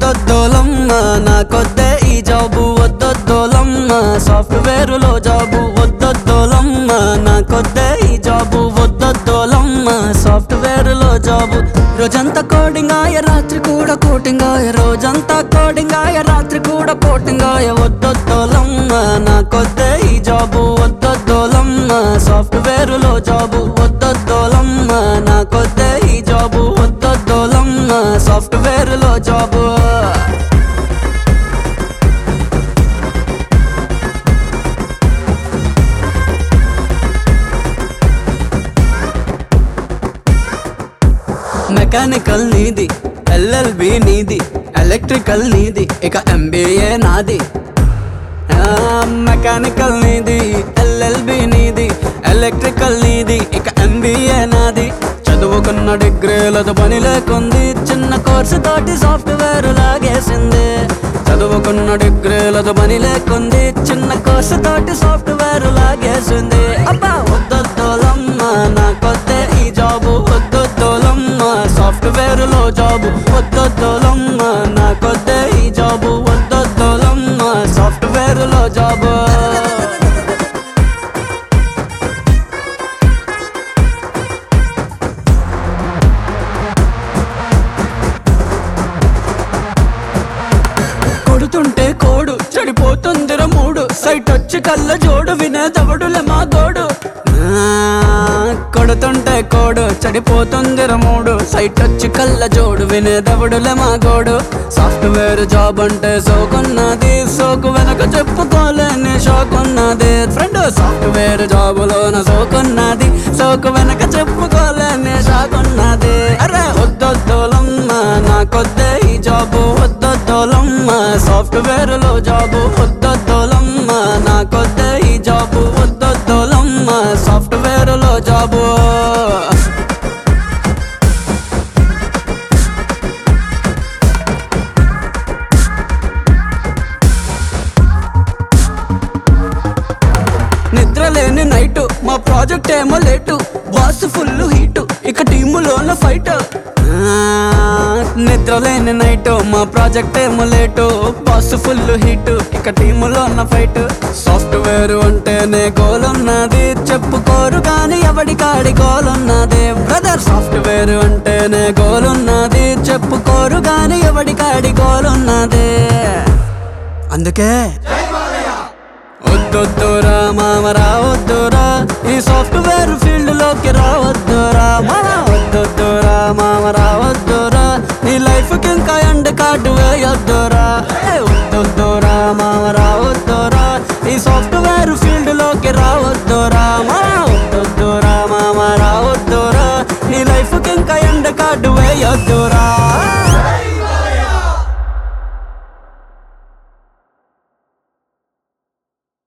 వద్దొద్దోలమ్మ నాకొద్దే ఈ జాబు వద్దొద్దోలమ్మ సాఫ్ట్వేరులో జాబు వద్దొద్దోలమ్మ నాకొద్దే ఈ జాబు వద్దొద్దోలమ్మ సాఫ్ట్వేరులో జాబు రోజంతా కోడింగ్ ఆయ రాత్రి కూడా కోటింగ్ ఆయ రోజంతా కోడింగ్ ఆయ రాత్రి కూడా కోటింగ్ ఆయ వద్దొద్దోలమ్మ నాకొద్దే ఈ జాబు వద్దొద్దోలమ్మ సాఫ్ట్వేరులో జాబు వద్దొద్దోలమ్మ నాకొద్దే ఈ జాబు వద్దొద్దోలమ్మ సాఫ్ట్వేరులో జాబు మెకానికల్ నీది ఎల్ఎల్బి నీది ఎలక్ట్రికల్ నీది ఇక ఎంబీఏ నాది మెకానికల్ నీది ఎల్ఎల్బి నీది ఎలక్ట్రికల్ నీది ఇక ఎంబీఏ నాది చదువుకున్న డిగ్రీలతో పని లేకుంది చిన్న కోర్సు తోటి సాఫ్ట్వేర్ లాగేసింది చదువుకున్న డిగ్రీలతో పని లేకుంది చిన్న కోర్సు తోటి సాఫ్ట్వేర్ లాగేసింది అబ్బా వద్దొద్దోలమ్మ నాకొద్దే ఈ జాబు వద్దొద్దోలమ్మ సాఫ్ట్వేరులో జాబు వద్దొద్దోలమ్మ నాకొద్దే ఈ జాబు వద్దొద్దోలమ్మ సాఫ్ట్వేరులో జాబు కొడుతుంటే కోడు చెడిపోతుందిర మూడు సైట్ వచ్చి కళ్ళ జోడు వినేదవడులే మా గోడు కొడుతుంటే కోడు చెడిపోతుందిర మూడు సైట్ వచ్చి కళ్ళ జోడు వినేదవడులే మా గోడు సాఫ్ట్వేర్ జాబ్ అంటే సోకున్నది సోకు వెనక చెప్పుకోలేని షోకున్నది ఫ్రెండ్ సాఫ్ట్వేర్ జాబులోన సోకున్నది సోకు వెనక చెప్పుకోలేని షాకున్నది అరే వద్దొద్దోలమ్మ నాకొద్దే ఈ జాబు వద్దొద్దోలమ్మ సాఫ్ట్వేరులో జాబు వద్దొద్దోలమ్మ నాకొద్దే ఈ జాబు వద్దొద్దోలమ్మ సాఫ్ట్వేరులో జాబు నిద్రలేని నైటు మా ప్రాజెక్ట్ ఏమో లేటు బాస్ ఫుల్ హీటు ఇక టీములోన ఫైట్ నిద్రలేని నైటు మా ప్రాజెక్ట్ ఏమో లేటు బాస్ ఫుల్ హీటు ఇక టీములోన ఫైట్ సాఫ్ట్వేర్ అంటేనే గోల్ ఉన్నది చెప్పుకోరు కానీ ఎవడి కాడి గోల్ ఉన్నది బ్రదర్ సాఫ్ట్వేర్ అంటేనే గోల్ ఉన్నది చెప్పుకోరు కానీ ఎవడి కాడి గోల్ ఉన్నది అందుకే వద్దొద్దురా మామరా వద్దురా ఈ సాఫ్ట్వేర్